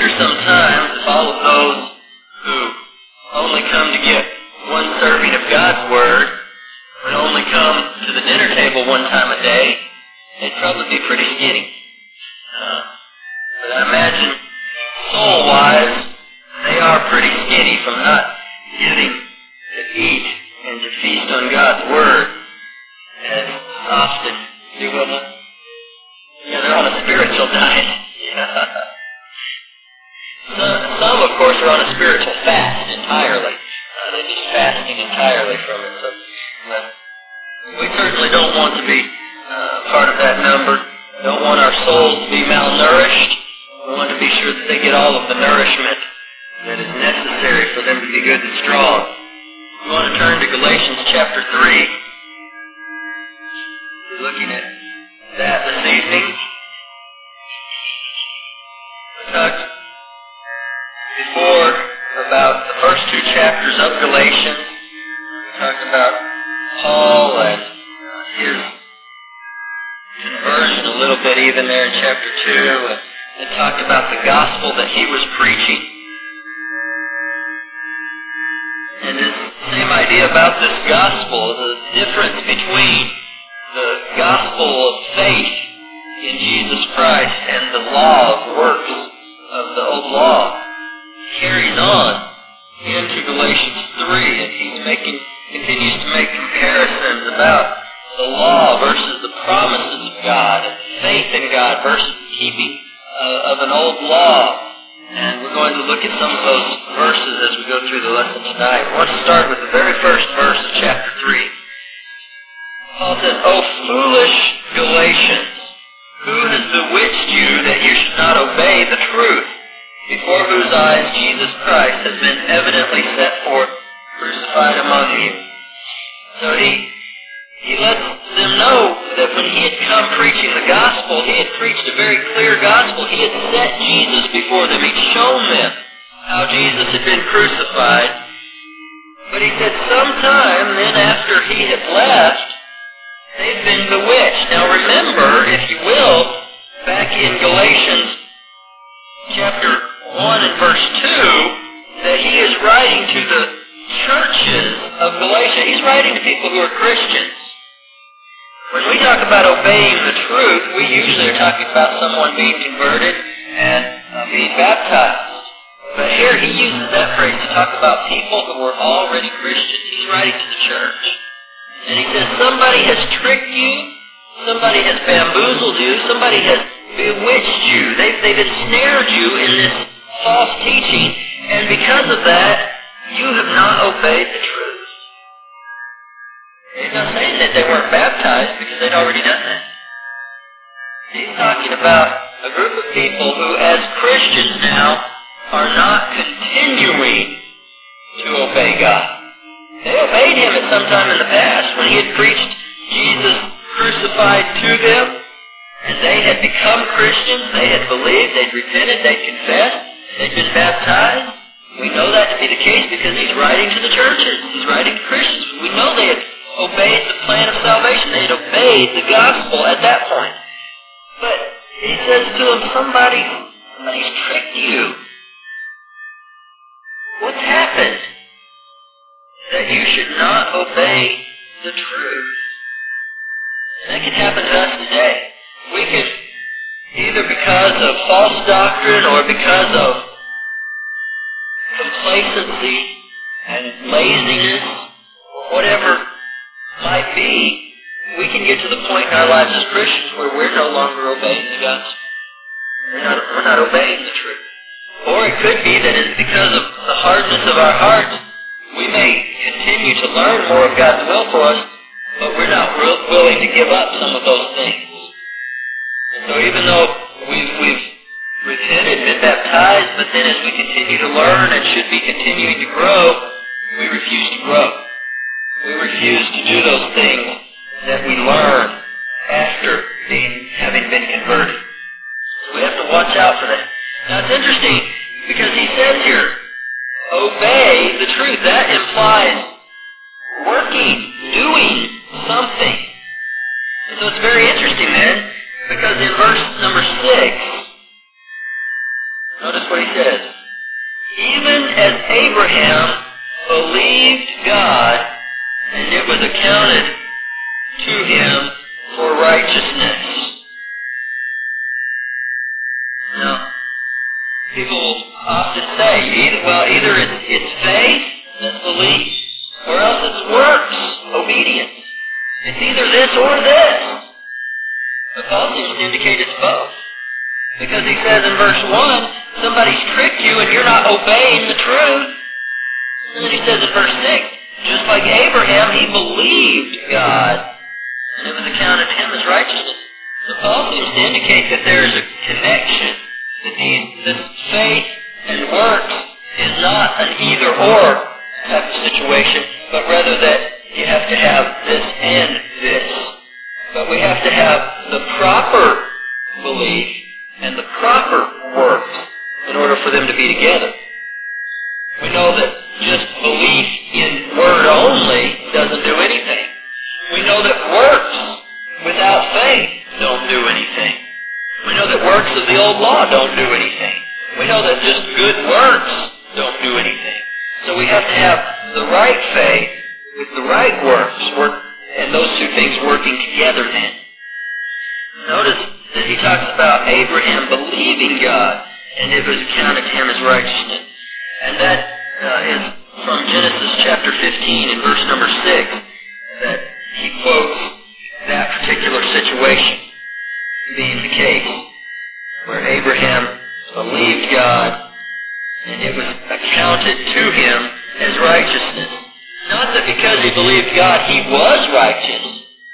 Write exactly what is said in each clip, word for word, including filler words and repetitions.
after some time, if all of those who only come to get one serving of God's Word would only come to the dinner table one time a day, they'd probably be pretty skinny. Uh, but I imagine, soul-wise, they are pretty skinny from not getting to eat and to feast on God's Word as often do women. Yeah, they're on a spiritual diet. Yeah. Some, some, of course, are on a spiritual fast entirely. Uh, they're just fasting entirely from it. So, but we certainly don't want to be uh, part of that number. Don't want our souls to be malnourished. We want to be sure that they get all of the nourishment that is necessary for them to be good and strong. We want to turn to Galatians chapter three. We're looking at that this evening. We talked before about the first two chapters of Galatians. We talked about Paul and his conversion a little bit even there in chapter two. And it talked about the gospel that he was preaching. And this same idea about this gospel, the difference between the gospel of faith in Jesus Christ and the law of works of the old law carries on into Galatians three, and he's making, continues to make comparisons about the law versus the promises of God, and faith in God versus the keeping uh, of an old law. And we're going to look at some of those verses as we go through the lesson tonight. I want to start with the very first verse of chapter three. Paul says, "O foolish Galatians, who has bewitched you that you should not obey the truth, before whose eyes Jesus Christ has been evidently set forth, crucified among you?" So he, he lets them know that when he had come preaching the gospel, he had preached a very clear gospel. He had set Jesus before them. He'd shown them how Jesus had been crucified. But he said sometime then after he had left, they've been bewitched. Now remember, if you will, back in Galatians chapter one and verse two, that he is writing to the churches of Galatia. He's writing to people who are Christians. When we talk about obeying the truth, we usually are talking about someone being converted and uh, being baptized. But here he uses that phrase to talk about people who were already Christians. He's writing to the church. And he says, somebody has tricked you, somebody has bamboozled you, somebody has bewitched you. They've, they've ensnared you in this false teaching, and because of that, you have not obeyed the truth. He's not saying that they weren't baptized because they'd already done that. He's talking about a group of people who, as Christians now, are not continuing to obey God. They obeyed him at some time in the past when he had preached Jesus crucified to them, and they had become Christians. They had believed, they'd repented, they'd confessed, they'd been baptized. We know that to be the case because he's writing to the churches. He's writing to Christians. We know they had obeyed the plan of salvation. They had obeyed the gospel at that point. But he says to them, somebody, somebody's tricked you. What's happened that you should not obey the truth? And that can happen to us today. We could, either because of false doctrine or because of complacency and laziness, or whatever might be, we can get to the point in our lives as Christians where we're no longer obeying the gospel. We're not, we're not obeying the truth. Or it could be that it's because of the hardness of our hearts. We may continue to learn more of God's will for us, but we're not real willing to give up some of those things. And so even though we've, we've repented, been baptized, but then as we continue to learn and should be continuing to grow, we refuse to grow. We refuse to do those things that we learn after being, having been converted. So we have to watch out for that. Now it's interesting because he says here, obey the truth. That implies working, doing something. And so it's very interesting then, because in verse number six, Notice what he says. Even as Abraham believed God, and it was accounted to him for righteousness. Now, people often say, either, well, either it's, it's faith, that's belief, or else it's works, obedience. It's either this or this. But Paul seems to indicate it's both. Because he says in verse one, somebody's tricked you and you're not obeying the truth. And then he says in verse six, just like Abraham, he believed God, and it was accounted to him as righteousness. So Paul seems to indicate that there is a connection, that these, this faith and works is not an either-or type of situation, but rather that you have to have this and this. But we have to have the proper belief and the proper works in order for them to be together. We know that just belief in word only doesn't do anything. We know that works without faith don't do anything. We know that works of the old law don't do anything. We know that just good works don't do anything. So we have to have the right faith with the right works, work, and those two things working together then. Notice that he talks about Abraham believing God, and it was accounted to him as righteousness. And that uh, is from Genesis chapter fifteen and verse number six, that he quotes that particular situation being the case, where Abraham believed God, and it was accounted to him as righteousness. Not that because he believed God he was righteous.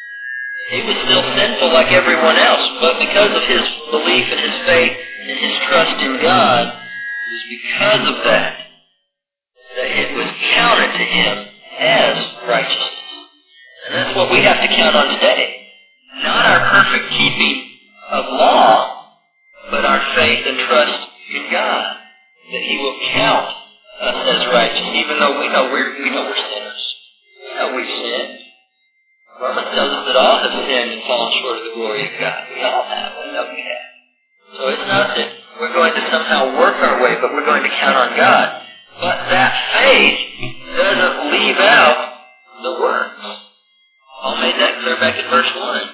He was still sinful like everyone else, but because of his belief and his faith and his trust in God, it was because of that that it was counted to him as righteousness. And that's what we have to count on today. Not our perfect keeping of law, but our faith and trust in God, that he will count us as righteous, even though we know we're, we know we're sinners. We know we've sinned. Romans tells us that all have sinned and fallen short of the glory of God. We all have. We know we have. So it's not that we're going to somehow work our way, but we're going to count on God. But that faith doesn't leave out the works. Paul made that clear back in verse one.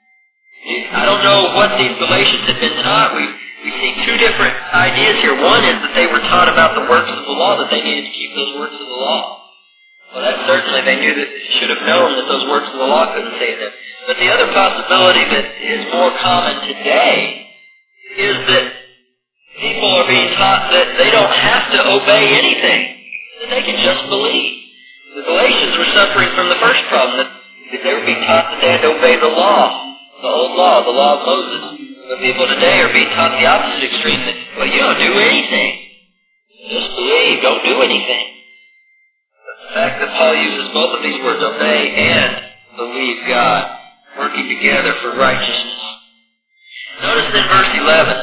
I don't know what the Galatians had been taught. We we see two different ideas here. One is that they were taught about the works of the law, that they needed to keep those works of the law. Well, that certainly they knew that they should have known that those works of the law couldn't save them. But the other possibility that is more common today is that people are being taught that they don't have to obey anything, that they can just believe. The Galatians were suffering from the first problem, that they were being taught that they had to obey the law, the old law, the law of Moses. The people today are being taught the opposite extreme, that, well, you don't do anything. Just believe, don't do anything. But the fact that Paul uses both of these words, obey and believe God, working together for righteousness. Notice in verse eleven,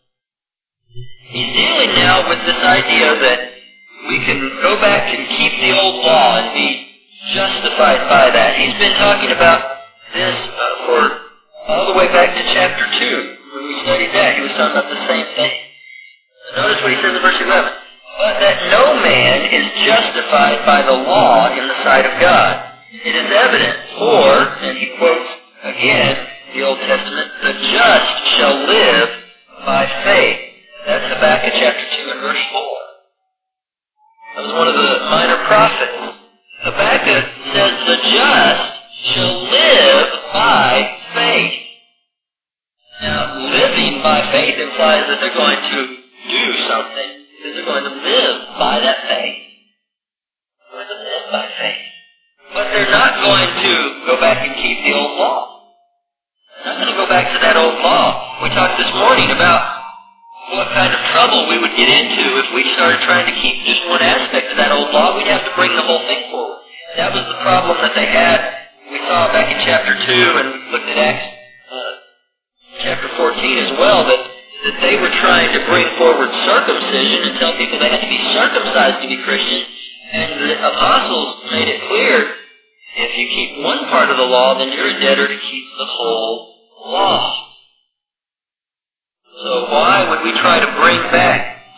he's dealing now with this idea that we can go back and keep the old law and be justified by that. He's been talking about this uh, for all the way back to chapter two. When we studied that, he was talking about the same thing. Notice what he says in verse eleven. But that no man is justified by the law in the sight of God. It is evident, for, and he quotes again the Old Testament, the just shall live by faith. That's Habakkuk chapter two and verse four. That was one of the minor prophets. Habakkuk says the just shall live by faith. Now, living by faith implies that they're going to do something, that they're going to live by that faith. They're going to live by faith. But they're not going to go back and keep the old law. They're not going to go back to that old law. We talked this morning about what kind of trouble we would get into if we started trying to keep just one aspect of that old law. We'd have to bring the whole thing forward. That was the problem that they had. We saw back in chapter two, and we looked at Acts uh, chapter fourteen as well, that, that they were trying to bring forward circumcision and tell people they had to be circumcised to be Christians. And the apostles made it clear, if you keep one part of the law, then you're a debtor to keep the whole law. So why would we try to bring back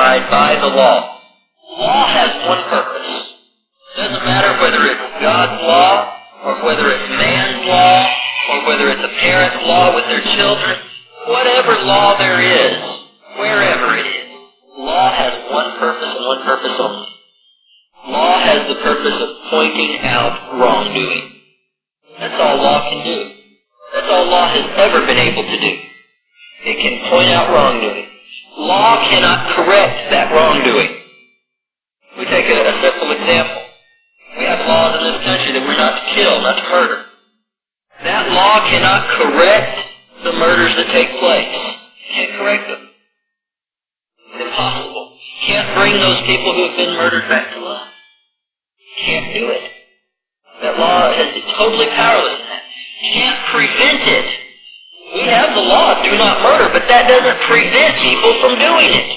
justified by the law. Law has one purpose. It doesn't matter whether it's God's law, or whether it's man's law, or whether it's a parent's law with their children. Whatever law there is, wherever it is, law has one purpose and one purpose only. Law has the purpose of pointing out wrongdoing. That's all law can do. That's all law has ever been able to do. It can point out wrongdoing. Law cannot correct that wrongdoing. We take a, a simple example. We have laws in this country that we're not to kill, not to murder. That law cannot correct the murders that take place. Can't correct them. It's impossible. Can't bring those people who have been murdered back to life. Can't do it. That law is totally powerless in that. Can't prevent it. We have the law, do not murder, but that doesn't prevent people from doing it.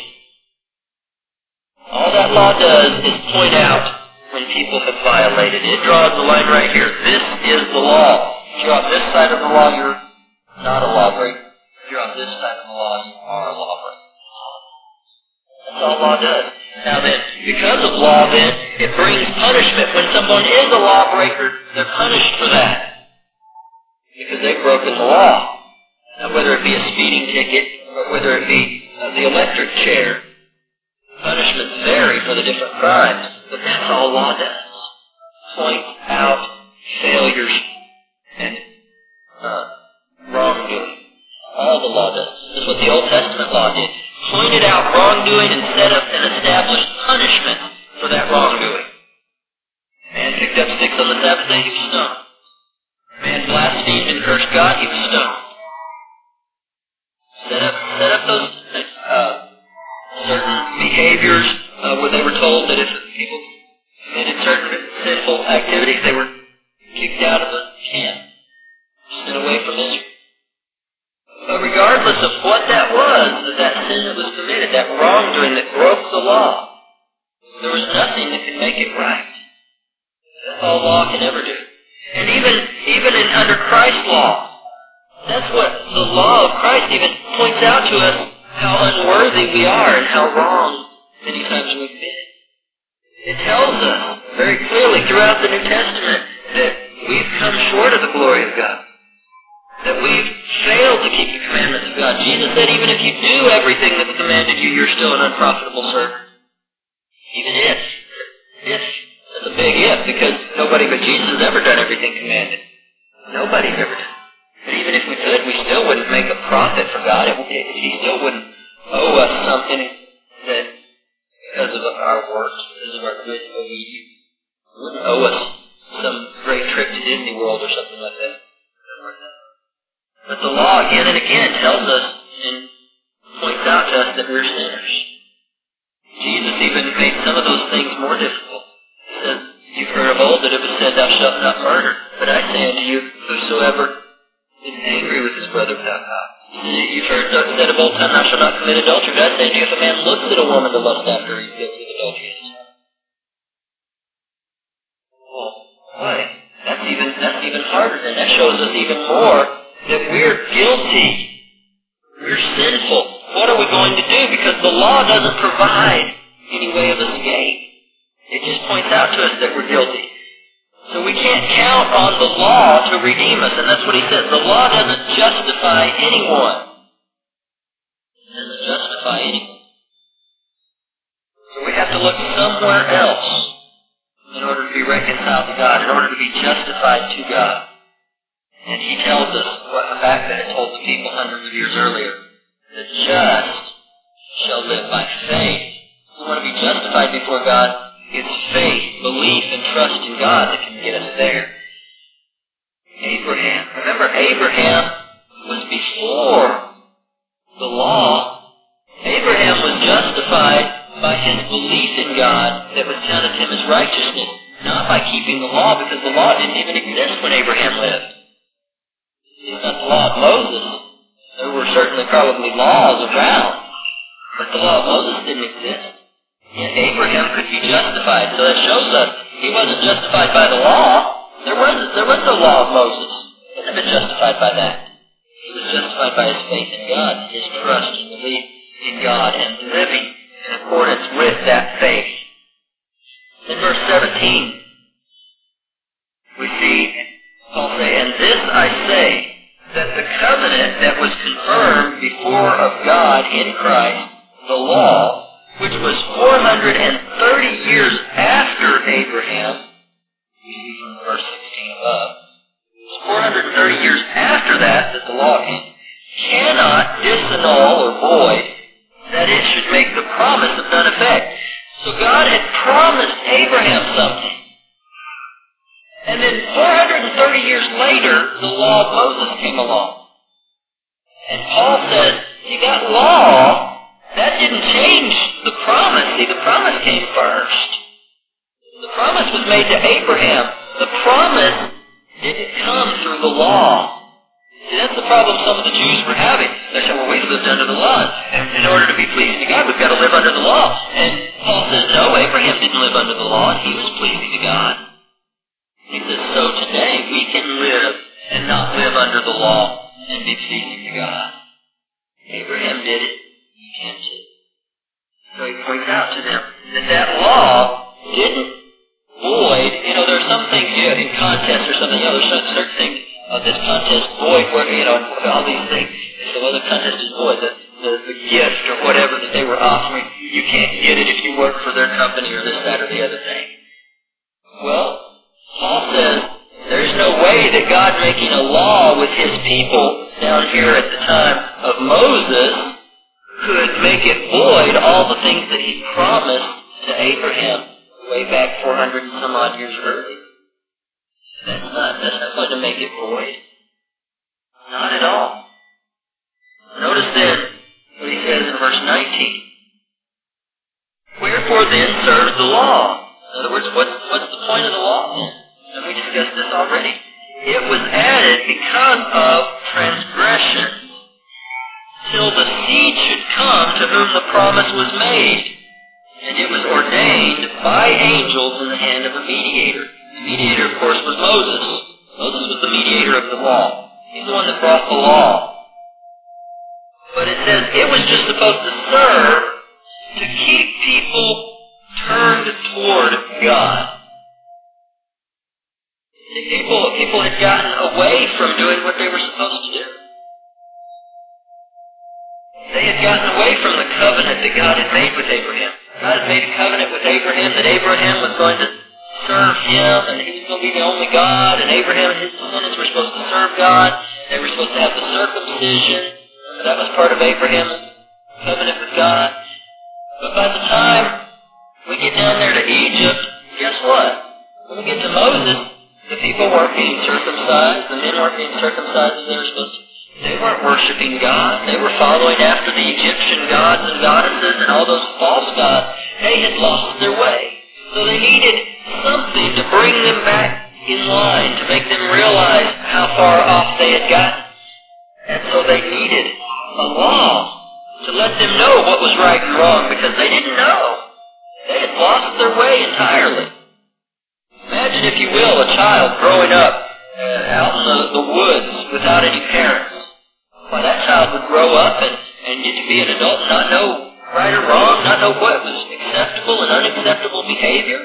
All that law does is point out when people have violated it. It draws the line right here. This is the law. If you're on this side of the law, you're not a lawbreaker. If you're on this side of the law, you are a lawbreaker. That's all law does. Now then, because of law then, it brings punishment. When someone is a lawbreaker, they're punished for that. Because they've broken the law. Now whether it be a speeding ticket, or whether it be uh, the electric chair, punishments vary for the different crimes, but that's all law does. Point out failures and uh, wrongdoing. All the law does. That's what the Old Testament law did. Pointed out wrongdoing and set up an established punishment for that wrongdoing. Man picked up sticks on the Sabbath day, he was stoned. Man blasphemed and cursed God, he was stoned. Set up, set up those uh, certain behaviors uh, where they were told that if people committed certain sinful activities, they were kicked out of the camp, sent away from Israel. But regardless of what that was, that, that sin that was committed, that wrongdoing that broke the law, there was nothing that could make it right. That's all law can ever do. And even even in under Christ's law, that's what the law of Christ even points out to us how unworthy we are and how wrong many times we've been. It tells us very clearly throughout the New Testament that we've come short of the glory of God. That we've failed to keep the commandments of God. Jesus said even if you do everything that's commanded you, you're still an unprofitable servant. Even if. If. That's a big if, because nobody but Jesus has ever done everything commanded. Nobody's ever done it. But even if we could, we still wouldn't make a profit for God. It, it, he still wouldn't owe us something that, because of our works, because of our good obedience, he wouldn't owe us some great trip to Disney World or something like that. But the law again and again tells us and points out to us that we're sinners. Jesus even made some of those things more difficult. He says, you've heard of old that it was said, thou shalt not murder. But I say unto you, whosoever is angry with his brother without God. You've heard said of old time, thou shalt not commit adultery. But I say unto you, if a man looks at a woman to lust after her, he's guilty of adultery. Well, boy, that's even, that's even harder. And that shows us even more that we're guilty. We're sinful. What are we going to do? Because the law doesn't provide any way of escape. It just points out to us that we're guilty. So we can't count on the law to redeem us. And that's what he says. The law doesn't justify anyone. It doesn't justify anyone. So we have to look somewhere else in order to be reconciled to God, in order to be justified to God. And he tells us what Habakkuk had told the people hundreds of years earlier. The just shall live by faith. If we want to be justified before God, it's faith, belief, and trust in God that can get us there. Abraham. Remember, Abraham was before the law. Abraham was justified by his belief in God that was counted him as righteousness, not by keeping the law, because the law didn't even exist when Abraham lived. It's not the law of Moses. There were certainly probably laws around, but the law of Moses didn't exist. Yet Abraham could be justified, so that shows us he wasn't justified by the law. There was there was no law of Moses. He wasn't been justified by that. He was justified by his faith in God, his trust and belief in God, and living in accordance with that faith. In verse seventeen, we see Paul say, "And this I say, that the covenant that was confirmed before of God in Christ, the law, which was four hundred thirty years after Abraham," we see from verse sixteen above, it was four hundred thirty years after that that the law came, cannot disannul or void that it should make the promise of none effect. So God had promised Abraham something. And then four hundred thirty years later, the law of Moses came along. And Paul says, see, that law, that didn't change the promise. See, the promise came first. The promise was made to Abraham. The promise didn't come through the law. See, that's the problem some of the Jews were having. They said, well, we lived under the law, and in order to be pleasing to God, we've got to live under the law. And Paul says, no, Abraham didn't live under the law, and he was pleasing to God. He says, so today we can live and not live under the law and be pleasing to God. Abraham did it, you can too. So he points out to them that that law didn't void, you know, there are some things, you know, in contests or something, you know, there's certain things, uh, this contest void, where, you know, all these things. So, well, the contest is void. The, the, the gift or whatever that they were offering, you can't get it if you work for their company or this, that, or the other thing. Well, Paul says there's no way that God making a law with his people down here at the time of Moses could make it void all the things that he promised to Abraham way back four hundred and some odd years earlier. That's not, that's not going to make it void. Not at all. Notice then what he says in verse nineteen. Wherefore then serves the law? In other words, what's, what's the point of the law then? And we discussed this already. It was added because of transgression, till the seed should come to whom the promise was made. And it was ordained by angels in the hand of a mediator. The mediator, of course, was Moses. Moses was the mediator of the law. He's the one that brought the law. But it says it was just supposed to serve to keep people turned toward God. People, people had gotten away from doing what they were supposed to do. They had gotten away from the covenant that God had made with Abraham. God had made a covenant with Abraham that Abraham was going to serve him and he was going to be the only God, and Abraham and his descendants were supposed to serve God. They were supposed to have the circumcision. That was part of Abraham's covenant with God. But by the time we get down there to Egypt, guess what? When we get to Moses, the people weren't being circumcised. The men weren't being circumcised as they were supposed to. They weren't worshiping God. They were following after the Egyptian gods and goddesses and all those false gods. They had lost their way. So they needed something to bring them back in line, to make them realize how far off they had gotten. And so they needed a law to let them know what was right and wrong, because they didn't know. They had lost their way entirely. Imagine, if you will, a child growing up uh, out in the, the woods without any parents. Why, that child would grow up and, and get to be an adult and not know right or wrong, not know what was acceptable and unacceptable behavior.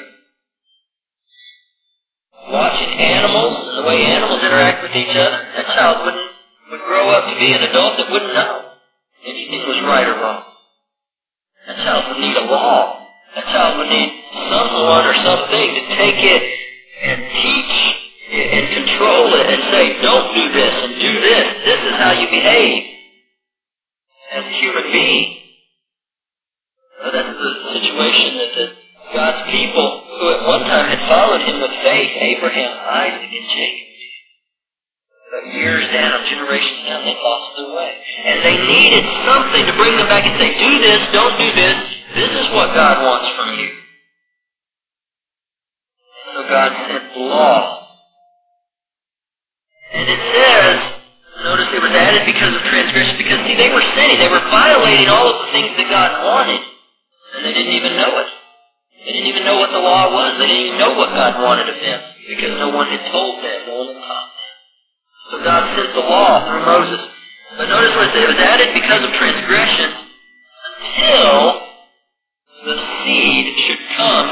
Watching animals and the way animals interact with each other, that child wouldn't, would grow up to be an adult that wouldn't know anything was right or wrong. That child would need a law. That child would need someone or something to take it and teach it and control it and say, don't do this and do this. This is how you behave as a human being. So that's the situation that the, God's people, who at one time had followed him with faith, Abraham, Isaac, and Jacob, but years down, generations down, they lost their way. And they needed something to bring them back and say, do this, don't do this. This is what God wants from you. So God sent the law. And it says, notice it was added because of transgression, because see, they were sinning. They were violating all of the things that God wanted. And they didn't even know it. They didn't even know what the law was. They didn't even know what God wanted of them, because no one had told them, no one had taught them. So God sent the law through Moses. But notice what it said. It was added because of transgression until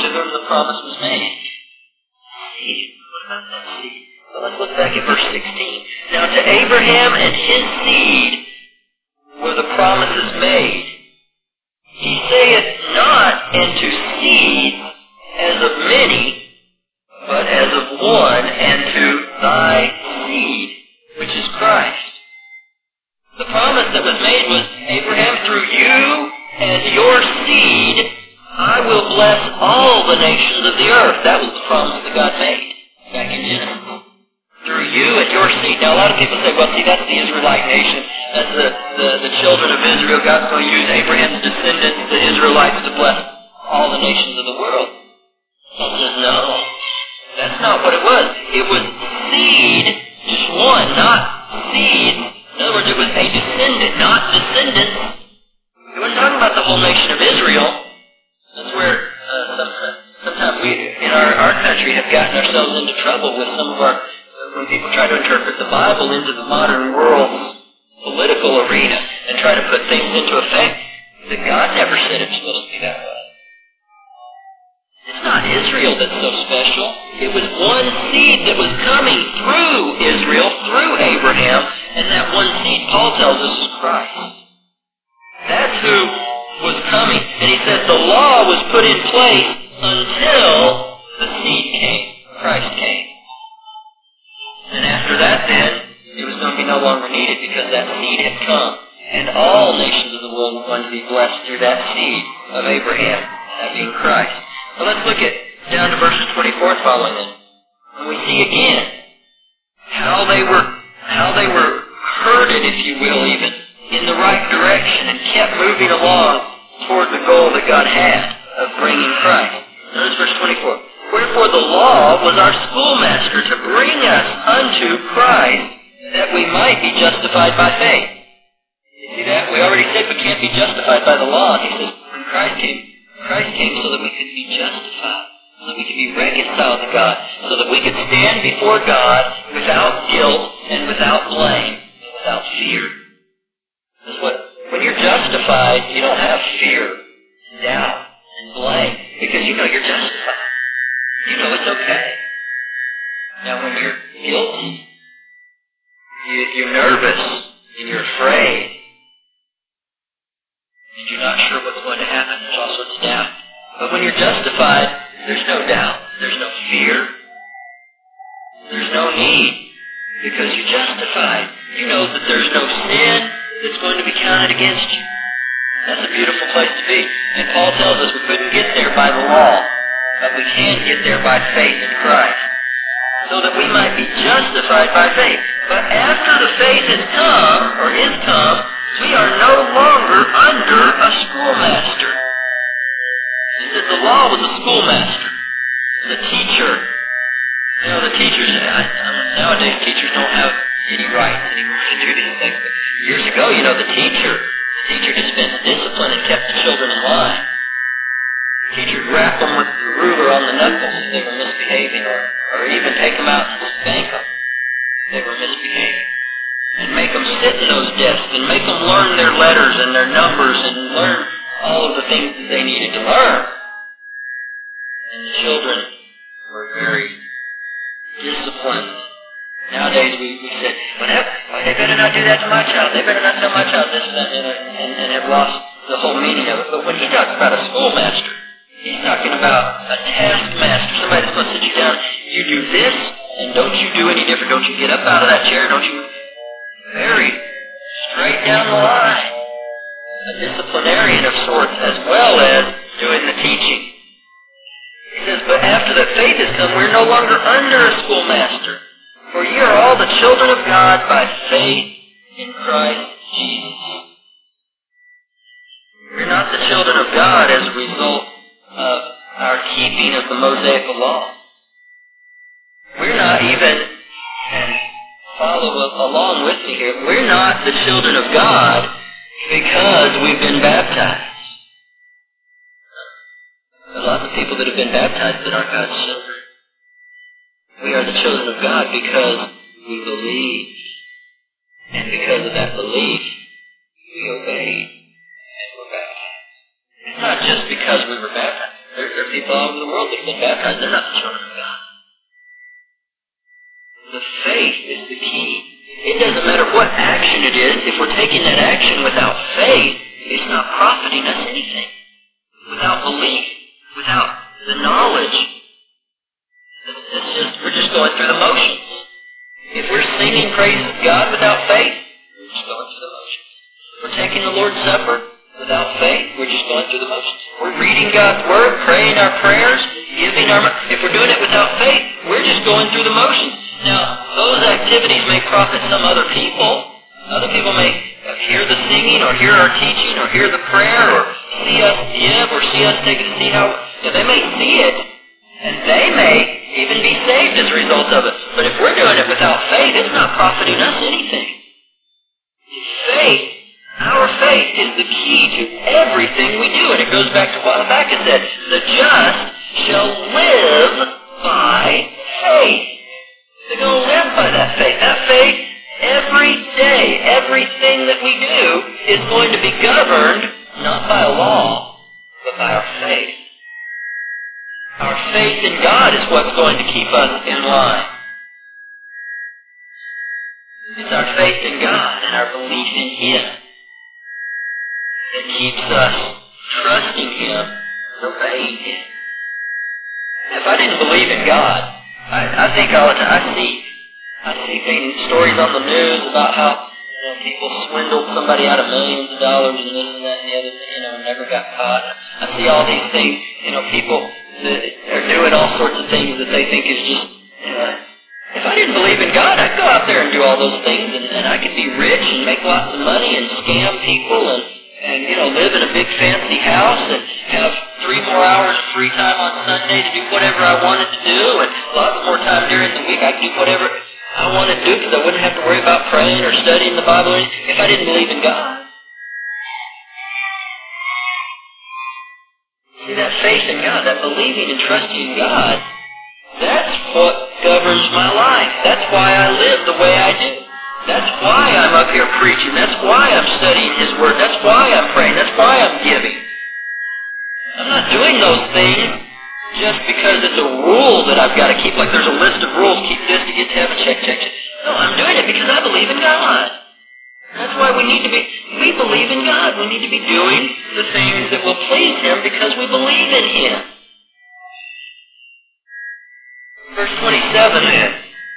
to whom the promise was made. Seed. What about that seed? Well, let's look back at verse sixteen. Now to Abraham and his seed were the promises made. He saith not unto seed as of many, but as of one, and to thy seed, which is Christ. The promise that was made was, Abraham, through you and your seed, I will bless all the nations of the earth. That was the promise that God made back in Genesis. Through you and your seed. Now, a lot of people say, well, see, that's the Israelite nation. That's the, the, the children of Israel. God's going to use Abraham's descendants, the Israelites, to bless all the nations of the world. Paul says, no. That's not what it was. It was seed, just one, not seed. In other words, it was a descendant, not descendants. He wasn't talking about the whole nation of Israel. That's where uh, some, sometimes we, in our, our country, have gotten ourselves into trouble with some of our, uh, when people try to interpret the Bible into the modern world's political arena and try to put things into effect that God never said it was supposed to be that way. It's not Israel that's so special. It was one seed that was coming through Israel, through Abraham, and that one seed, Paul tells us, is Christ. That's who was coming. And he says the law was put in place until the seed came. Christ came. And after that then, it was going to be no longer needed because that seed had come. And all nations of the world were going to be blessed through that seed of Abraham, that being Christ. Well, let's look at down to verses twenty-four and following it. And we see again how they were how they were herded, if you will, even in the right direction and kept moving along toward the goal that God had of bringing Christ. Notice verse twenty-four. Wherefore the law was our schoolmaster to bring us unto Christ, that we might be justified by faith. You see that? We already said we can't be justified by the law. He says when Christ came, Christ came so that we could be justified, so that we could be reconciled to God, so that we could stand before God without guilt and without blame, and without fear. That's what, when you're justified, you don't have fear, and doubt, and blame, because you know you're justified. You know it's okay. Now when you're guilty, you, you're nervous, and you're afraid, and you're not sure what's going to happen. There's all sorts of doubt. But when you're justified, there's no doubt. There's no fear. There's no need. Because you're justified. You know that there's no sin that's going to be counted against you. That's a beautiful place to be. And Paul tells us we couldn't get there by the law, but we can get there by faith in Christ, so that we might be justified by faith. But after the faith has come, or is come, we are no longer under a schoolmaster. He said the law was a schoolmaster, the teacher. You know, the teachers, nowadays teachers don't have any rights anymore to do these things. But years ago, you know, the teacher, the teacher dispensed discipline and kept the children in line. The teacher would rap them with the ruler on the knuckles if they were misbehaving, or, or even take them out and spank them if they were misbehaving. And make them sit in those desks and make them learn their letters and their numbers and learn all of the things that they needed to learn. And the children were very disciplined. Nowadays we, we say, well, they, they better not do that to my child. They better not tell my child this and that, and, and, and have lost the whole meaning of it. But when he talks about a schoolmaster, he's talking about a taskmaster, somebody that's going to sit you down. You do this, and don't you do any different. Don't you get up out of that chair. Don't you... Very straight down the line. A disciplinarian of sorts, as well as doing the teaching. He says, but after that faith has come, we're no longer under a schoolmaster. For ye are all the children of God by faith in Christ Jesus. We're not the children of God as a result of our keeping of the Mosaic law. We're not even, and follow along with me here, we're not the children of God because we've been baptized. There's lots of people that have been baptized that aren't God's children. We are the children of God because we believe. And because of that belief, we obeyed and were baptized. It's not just because we were baptized. There, there are people all over the world that have been baptized. They're not the children of God. The faith is the key. It doesn't matter what action it is. If we're taking that action without faith, it's not profiting us anything. Without belief, without the knowledge, it's just, we're just going through the motions. If we're singing praises to God without faith, we're just going through the motions. If we're taking the Lord's Supper without faith, we're just going through the motions. We're reading God's Word, praying our prayers, giving our... If we're doing it without faith, we're just going through the motions. Now, those activities may profit some other people. Other people may hear the singing or hear our teaching or hear the prayer or see us give or see us take a see how... You know, they may see it, and they may even be saved as a result of it. But if we're doing it without faith, it's not profiting us anything. Faith, our faith is the key to everything we do. And it goes back to what Habakkuk said. The just shall live by faith. They're going to live by that faith. That faith, every day, everything that we do is going to be governed not by a law, but by our faith. Our faith in God is what's going to keep us in line. It's our faith in God and our belief in Him that keeps us trusting Him, obeying Him. If I didn't believe in God, I, I think all the time, I see, I see things, stories on the news about how you know, people swindled somebody out of millions of dollars and this and that and the other thing, you know, and never got caught. I see all these things, you know, people that are doing all sorts of things that they think is just, you know, if I didn't believe in God, I'd go out there and do all those things, and, and I could be rich and make lots of money and scam people and, and, you know, live in a big fancy house and have three more hours of free time on Sunday to do whatever I wanted to do, and lots more time during the week. I could do whatever I wanted to do because I wouldn't have to worry about praying or studying the Bible or anything if I didn't believe in God. See, that faith in God, that believing and trusting in God, that's what governs my life. That's why I live the way I do. That's why I'm up here preaching. That's why I'm studying His Word. That's why I'm praying. That's why I'm giving. I'm not doing those things just because it's a rule that I've got to keep. Like there's a list of rules. Keep this to get to heaven. Check, check, check. No, I'm doing it because I believe in God. That's why we need to be, we believe in God. We need to be doing the things that will please Him because we believe in Him. Verse twenty-seven then.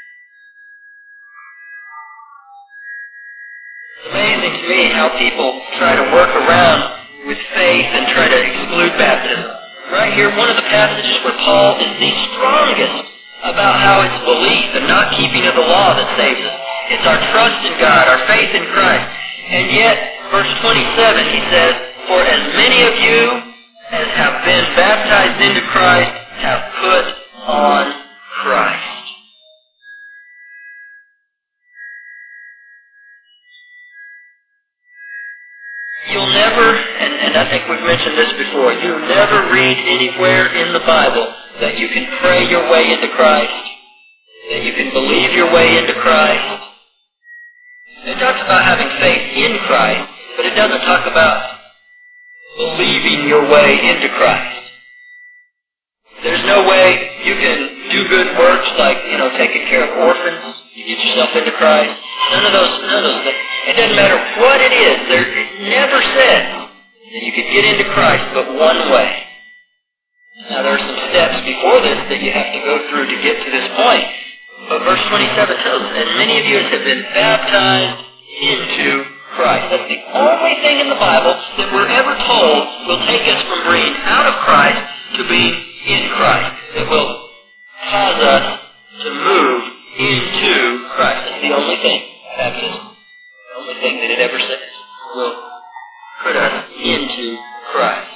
It's amazing to me how people try to work around with faith and try to exclude baptism. Right here, one of the passages where Paul is the strongest about how it's belief and not keeping of the law that saves us. It's our trust in God, our faith in Christ. And yet, verse twenty-seven, he says, "For as many of you as have been baptized into Christ have put on Christ." You'll never, and, and I think we've mentioned this before, you'll never read anywhere in the Bible that you can pray your way into Christ, that you can believe your way into Christ. It talks about having faith in Christ, but it doesn't talk about believing your way into Christ. There's no way you can do good works like, you know, taking care of orphans, you get yourself into Christ. None of those, none of those things. It doesn't matter what it is. There, it never says that you could get into Christ but one way. Now there are some steps before this that you have to go through to get to this point. But verse twenty-seven tells us, "And many of you have been baptized into Christ." That's the only thing in the Bible that we're ever told will take us from being out of Christ to being in Christ. It will cause us to move into Christ. That's the only thing. Baptism. The only thing that it ever says will put us into Christ.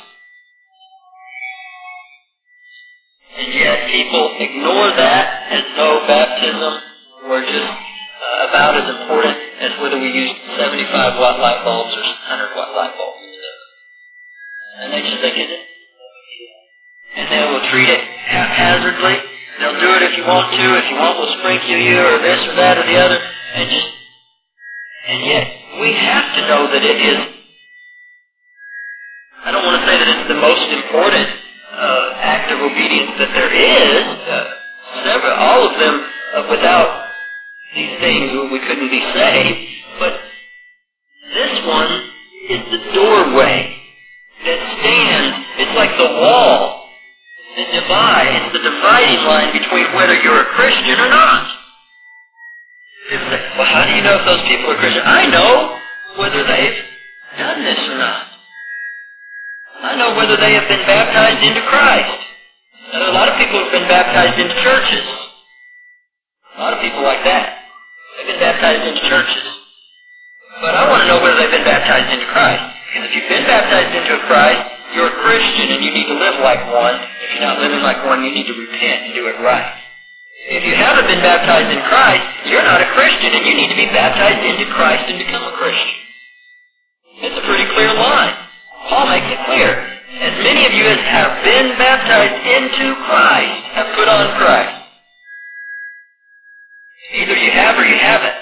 And yet people ignore that as though baptism were just uh, about as important as whether we use seventy-five watt light bulbs or one hundred watt light bulbs. And they just think it is. And they will treat it haphazardly. They'll do it if you want to. If you want, we'll sprinkle you or this or that or the other. And just, and yet we have to know that it is, I don't want to say that it's the most important uh, act of of obedience that there is, uh, several, all of them uh, without these things we couldn't be saved, but this one is the doorway that stands, it's like the wall that divides, it's the dividing line between whether you're a Christian or not. People say, well, how do you know if those people are Christian? I know whether they've done this or not. I know whether they have been baptized into Christ. Now, a lot of people have been baptized into churches. A lot of people like that. They've been baptized into churches. But I want to know whether they've been baptized into Christ. Because if you've been baptized into Christ, you're a Christian and you need to live like one. If you're not living like one, you need to repent and do it right. If you haven't been baptized in Christ, you're not a Christian and you need to be baptized into Christ and become a Christian. It's a pretty clear line. Paul makes it clear. As many of you as have been baptized into Christ have put on Christ. Either you have or you haven't.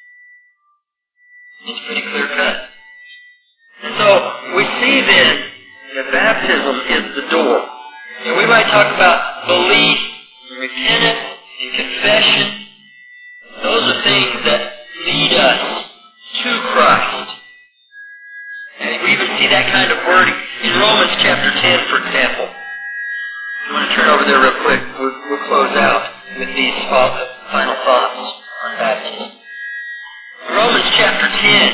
It's pretty clear cut. And so we see then that baptism is the door. And we might talk about belief, and repentance, and confession. Those are things that lead us to Christ. And we even see that kind of wording in Romans chapter ten, for example. You want to turn over there real quick? We'll, we'll close out with these final thoughts on baptism. Romans chapter ten.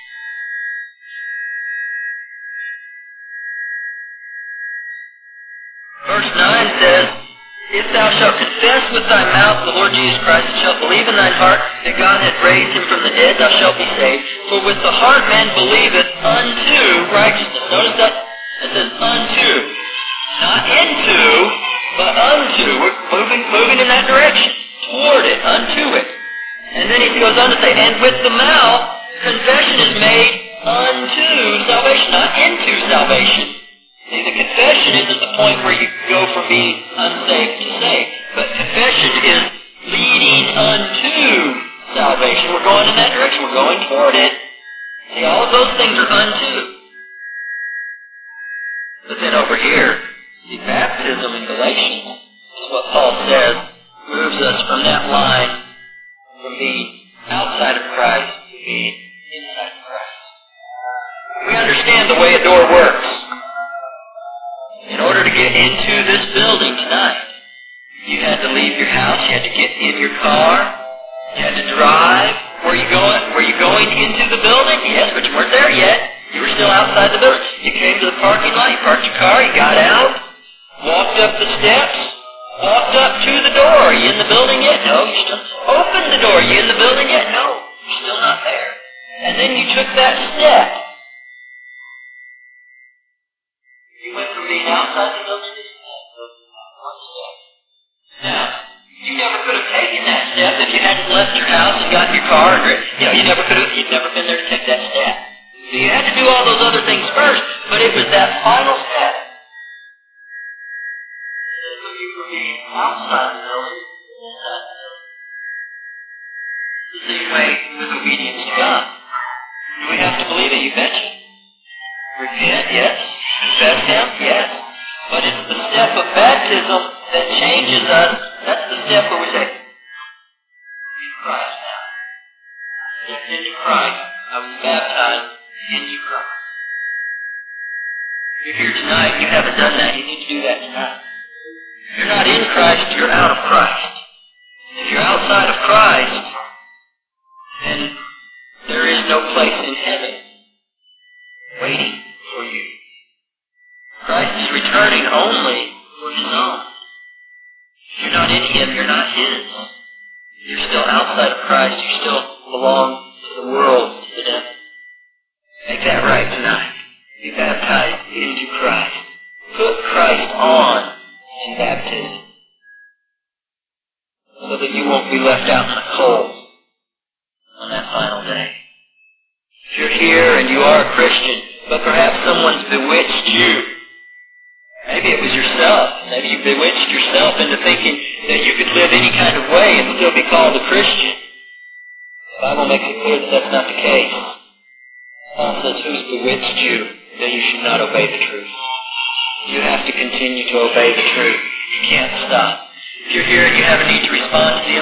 Verse nine says, if thou shalt confess with thy mouth the Lord Jesus Christ, and shalt believe in thine heart that God hath raised him from the dead, thou shalt be saved. For with the heart man believeth unto righteousness. Notice that? It says unto. Not into, but unto. We're moving, moving in that direction. Toward it, unto it. And then he goes on to say, and with the mouth, confession is made unto salvation, not into salvation. See, the confession is at the point where you go from being unsaved to saved. But confession is leading unto salvation. We're going in that direction. We're going toward it. See, all of those things are unto. But then over here, see, baptism in Galatians is what Paul says moves us from that line from being outside of Christ to being inside of Christ. We understand the way a door works. In order to get into this building tonight, you had to leave your house, you had to get in your car, you had to drive. Were you going, were you going into the building? Yes, but you weren't there yet. You were still outside the building. You came to the parking lot, you parked your car, you got out, walked up the steps, walked up to the door. Are you in the building yet? No, you still opened the door. Are you in the building yet? No, you're still not there. And then you took that step. You went from being outside the building to one step. Now, you never could have taken that step if you hadn't left your house and gotten your car. Or, you know, you never could have. You'd never been there to take that step. So you had to do all those other things first. But it was that final step that took you from being outside the building to inside the building. The same way with obedience to God. Do we have to believe it? You betcha. Repent, yes. Confess Him, yes. But it's the step of baptism that changes us. That's the step where we say, in Christ now. I stepped into Christ. I was baptized into Christ. If you're here tonight and you haven't done that, you need to do that tonight. If you're not in Christ, you're out of Christ. If you're outside of Christ, then there is no place in heaven waiting for you. Christ is returning only for His own. If you're not in Him, you're not His. You're still outside of Christ. You still belong to the world, to the devil. Make that right tonight. Be baptized into Christ. Put Christ on in baptism so that you won't be left out in the cold on that final day. If you're here and you are a Christian, but perhaps someone's bewitched you. Maybe it was yourself. Maybe you bewitched yourself into thinking that you could live any kind of way and still be called a Christian. The Bible makes it clear that that's not the case. Paul says, who's bewitched you that you should not obey the truth? You have to continue to obey the truth. You can't stop. If you're here and you have a need to respond to the